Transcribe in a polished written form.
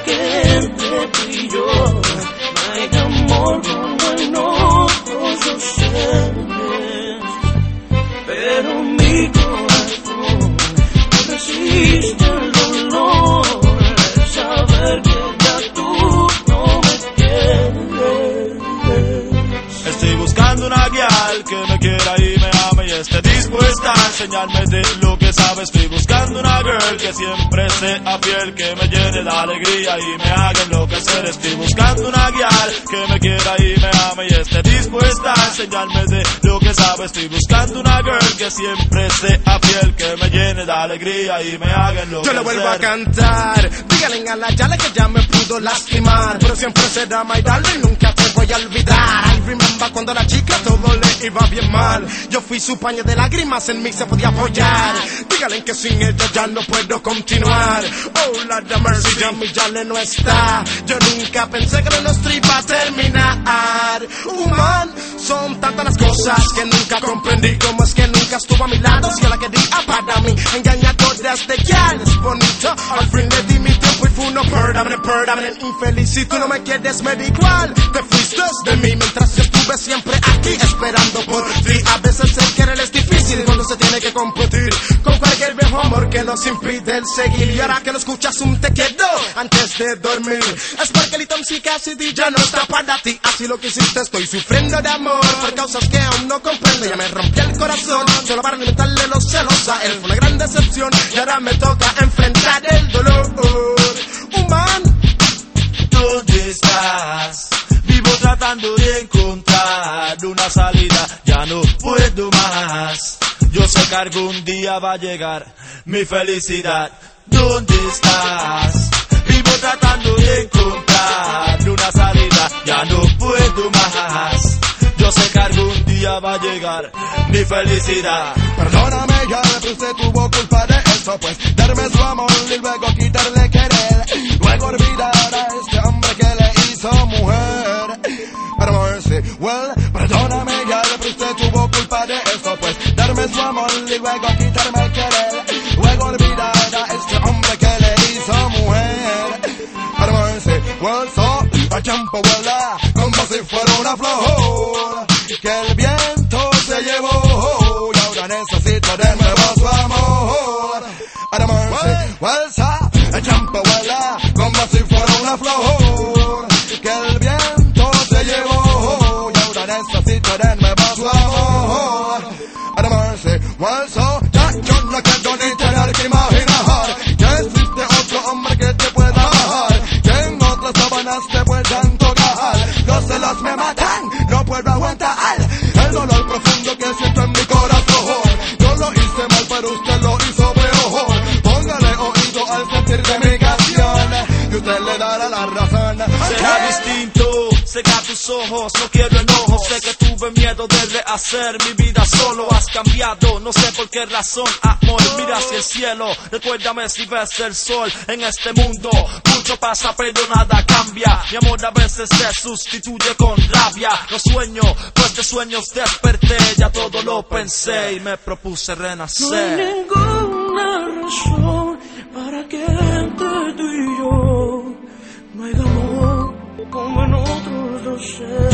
que entre tú y yo no hay amor como en otros dos seres. Pero mi corazón no resiste el dolor de saber que ya tú no me quieres. Estoy buscando una guial que me quiera y me ame y esté dispuesta a enseñarme de lo que sabe. Estoy buscando una girl que siempre sea fiel, que me llene la alegría y me haga enloquecer. Estoy buscando una guial que me quiera y me ame y esté dispuesta a enseñarme de lo que sabe. Estoy buscando una girl que siempre sea fiel, que me llene la alegría y me haga enloquecer. Yo le vuelvo a cantar, díganle a la Yale que ya me pudo lastimar, pero siempre será my darling, nunca te voy a olvidar. I remember cuando la chica todo le iba bien mal, yo fui su paño de lágrimas, en mí se podía apoyar. Díganle que sin ella ya no puedo continuar. Oh, Lord have mercy, ya mi Yale no está. Yo nunca pensé que lo nuestro iba a terminar. Human, son tantas las cosas que nunca comprendí. Como es que nunca estuvo a mi lado, si yo la quería para mí. Engañadoras de Yales, bonito. Al fin le di mi tiempo y fue uno permanente, infeliz. Si tú no me quieres, me da igual. Te fuiste de mí mientras yo estuve siempre aquí esperando por ti. A veces el querer es difícil cuando se tiene que competir con cualquier viejo amor que nos impide el seguir. Y ahora que lo escuchas un te quiero antes de dormir, es porque el Tom Cassidy ya no está para ti. Así lo que hiciste, estoy sufriendo de amor por causas que aún no comprendo. Ya me rompió el corazón solo para alimentarle los celos a él. Fue una gran decepción y ahora me toca enfrentar el dolor. Human, ¿dónde estás? Vivo tratando de encontrar una salida, ya no puedo más. Yo sé que algún día va a llegar mi felicidad. ¿Dónde estás? Vivo tratando de encontrar una salida, ya no puedo más. Yo sé que algún día va a llegar mi felicidad. perdóname, ya pero usted tuvo culpa de eso, pues darme su amor y luego quitarle querer, luego olvidar a este hombre que le hizo mujer. Pero mercy, well, perdóname, ya pero usted tuvo culpa de eso, pues darme su amor y luego quitarme el querer, luego olvidar a este hombre que le hizo mujer. Pero mercy, well, so I jump a como si fuera una flor que el viento se llevó y ahora necesito de nuevo su amor. Pero mercy, well, so I jump a como si fuera una flor que el viento se llevó y ahora necesito de nuevo su amor. Pero mercy, well, so ya yo no quiero ni tener que imaginar que existe otro hombre que te pueda bajar, que en otras sábanas te puedan tocar. Los celos me matan, no puedo aguantar el dolor profundo que siento en mi corazón. Yo lo hice mal, pero usted lo hizo peor. Póngale oído al sentir de mi canción y usted le dará la razón. Será distinto, cegar tus ojos, no quiero enojo. Sé que tuve miedo de rehacer mi vida solo. Has cambiado, no sé por qué razón, amor. Mira hacia el cielo, recuérdame si ves el sol. En este mundo mucho pasa pero nada cambia. Mi amor a veces se sustituye con rabia. No sueño, pues de sueños desperté. Ya todo lo pensé y me propuse renacer. No hay ninguna razón para que entre tú y yo no hay amor como en otros dos seres.